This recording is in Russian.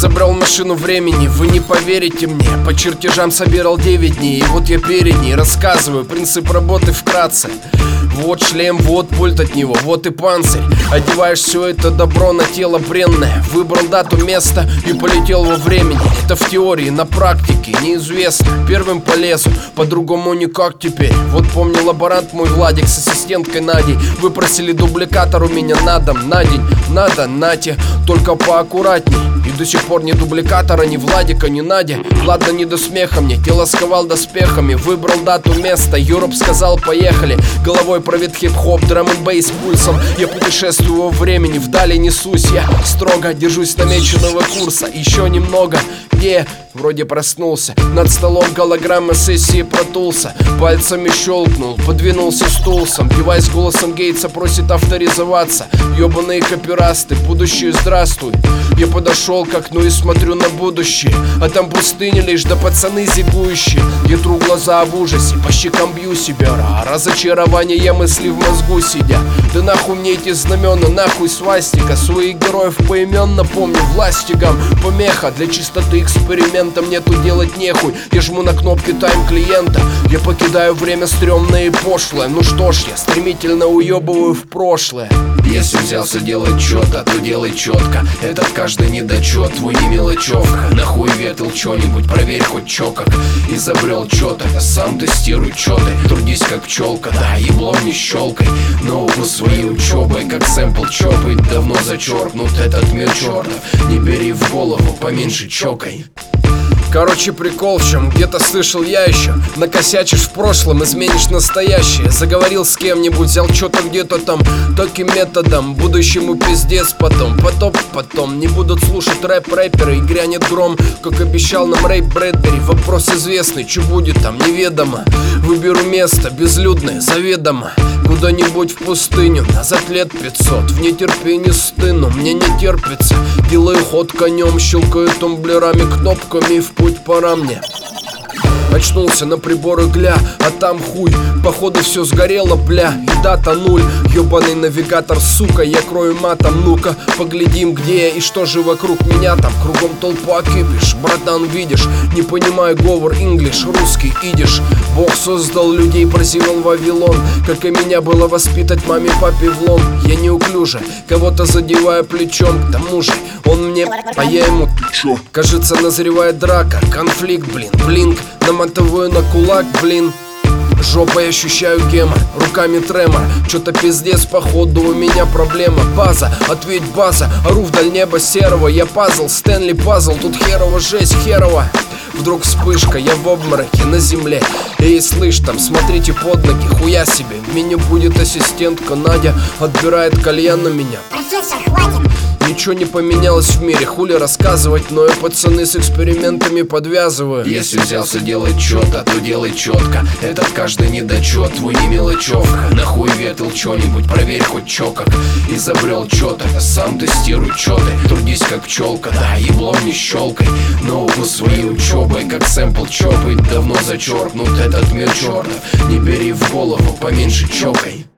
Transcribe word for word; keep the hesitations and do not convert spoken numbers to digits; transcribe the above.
Изобрел машину времени, вы не поверите мне. По чертежам собирал девять дней, и вот я перед ней рассказываю принцип работы вкратце. Вот шлем, вот пульт от него, вот и панцирь. Одеваешь все это добро на тело бренное. Выбрал дату, место и полетел во времени. Это в теории, на практике неизвестно. Первым полезу, по-другому никак теперь. Вот помню, лаборант мой Владик с ассистенткой Надей выпросили дубликатор у меня на дом, на день. Надо, нате, только поаккуратней. И до сих пор ни дубликатора, ни Владика, ни Нади. Ладно, не до смеха мне, тело сковал доспехами. Выбрал дату, место, Юроп сказал поехали. Головой провид хип-хоп, драм-н-бейс пульсом. Я путешествую во времени, вдали несусь. Я строго держусь намеченного курса. Еще немного, где вроде проснулся. Над столом голограмма сессии протулся. Пальцами щелкнул, подвинулся стулсом. Девайс голосом Гейтса просит авторизоваться. Ёбаные копирасты, будущее здравствуй. Я подошел к окну и смотрю на будущее, а там пустыня лишь, да пацаны зигующие. Я тру глаза в ужасе, по щекам бью себя. Разочарование я мысли в мозгу сидя. Да нахуй мне эти знамена, нахуй свастика. Своих героев поименно помню, властигам помеха. Для чистоты эксперимента мне тут делать нехуй. Я жму на кнопки тайм клиента. Я покидаю время стрёмное и пошлое. Ну что ж, я стремительно уебываю в прошлое. Если взялся делать чё-то, то делай четко. Этот каждый недочет, твой не мелочевка. Нахуй ветл чё-нибудь, проверь хоть чё как. Изобрел чё-то, сам тестируй чё ты. Трудись как пчелка, да, еблом не щелкай. Науку своей учебой, как сэмпл чопает. Давно зачеркнут этот мир чертов. Не бери в голову, поменьше чокай. Короче, прикол в чем, где-то слышал я еще. Накосячишь в прошлом, изменишь настоящее. Заговорил с кем-нибудь, взял что-то где-то там таким методом, будущему пиздец потом. Потоп потом, не будут слушать рэп-рэперы. И грянет гром, как обещал нам Рэй Брэдбери. Вопрос известный, что будет там, неведомо. Выберу место, безлюдное, заведомо. Куда-нибудь в пустыню, назад лет пятьсот. В нетерпении стыну, мне не терпится. Делаю ход конем, щелкаю тумблерами, кнопками, в путь пора мне. Очнулся на приборы гля, а там хуй. Походу все сгорело, бля, и дата нуль. Ёбаный навигатор, сука, я крою матом. Ну-ка, поглядим, где я и что же вокруг меня там. Кругом толпа кипиш, братан, видишь. Не понимаю говор, инглиш, русский, идиш. Бог создал людей, прозевал Вавилон. Как и меня было воспитать маме, папе в лом. Я неуклюже, кого-то задеваю плечом. К тому же, он мне, а я ему. Чё? Кажется, назревает драка, конфликт, блин, блинк. Наматываю на кулак, блин. Жопой ощущаю гемор, руками тремор. Чё-то пиздец, походу у меня проблема. База, ответь база, ору вдаль неба серого. Я пазл, Стэнли пазл, тут херово жесть, херово. Вдруг вспышка, я в обмороке на земле. Эй, слышь, там, смотрите под ноги, хуя себе. В меню будет ассистентка Надя, отбирает кальян на меня. Профессор, хватит. Ничего не поменялось в мире, хули рассказывать, но и пацаны с экспериментами подвязываю. Если взялся делать чё-то, то делай четко. Этот каждый недочет, твой не мелочевка. Нахуй ветл чё-нибудь, проверь хоть чё как. Изобрел чё-то, сам тестируй чё ты. Трудись как пчелка, да, еблом не щелкай. Науку своей учебой, как сэмпл чопает. Давно зачеркнут этот мир чертов. Не бери в голову, поменьше чокай.